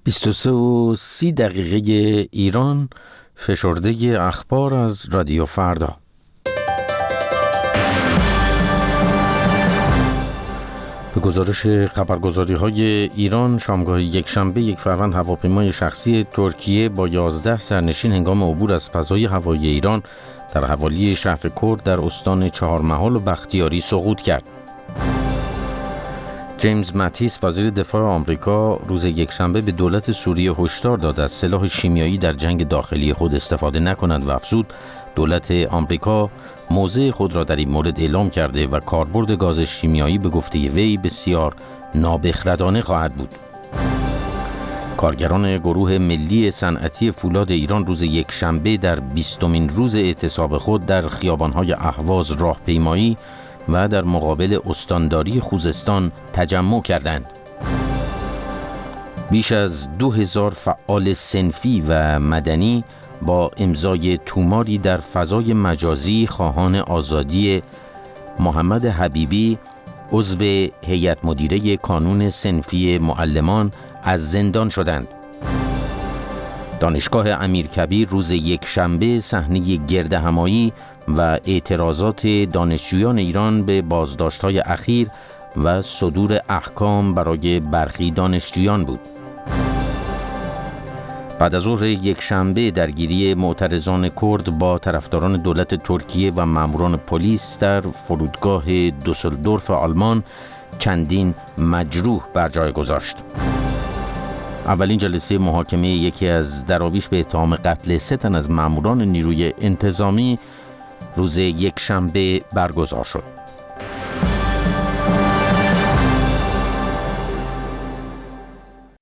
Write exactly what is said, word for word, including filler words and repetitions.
بیست و سه و سی دقیقه ایران، فشرده اخبار از رادیو فردا. به گزارش خبرگزاری‌های ایران، شامگاه یکشنبه یک فروند هواپیمای شخصی ترکیه با یازده سرنشین هنگام عبور از فضای هوایی ایران در حوالی شهر کرد در استان چهارمحال و بختیاری سقوط کرد. جیمز ماتیس، وزیر دفاع آمریکا، روز یکشنبه به دولت سوریه هشدار داد از سلاح شیمیایی در جنگ داخلی خود استفاده نکند و افزود دولت آمریکا موضع خود را در این مورد اعلام کرده و کاربرد گاز شیمیایی به گفته وی بسیار نابخردانه خواهد بود. کارگران گروه ملی صنعتی فولاد ایران روز یکشنبه در بیستمین روز اعتصاب خود در خیابان‌های اهواز راهپیمایی و در مقابل استانداری خوزستان تجمع کردند. بیش از دو هزار فعال صنفی و مدنی با امضای توماری در فضای مجازی خواهان آزادی محمد حبیبی، عضو هیئت مدیره کانون صنفی معلمان، از زندان شدند. دانشگاه امیرکبیر روز یکشنبه صحنه گردهمایی و اعتراضات دانشجویان ایران به بازداشت‌های اخیر و صدور احکام برای برخی دانشجویان بود. بعد از ظهر یکشنبه درگیری معترضان کرد با طرفداران دولت ترکیه و ماموران پلیس در فرودگاه دوسلدورف آلمان چندین مجروح بر جای گذاشت. اولین جلسه محاکمه یکی از دراویش به اتهام قتل سه تن از ماموران نیروی انتظامی روز یکشنبه برگزار شد.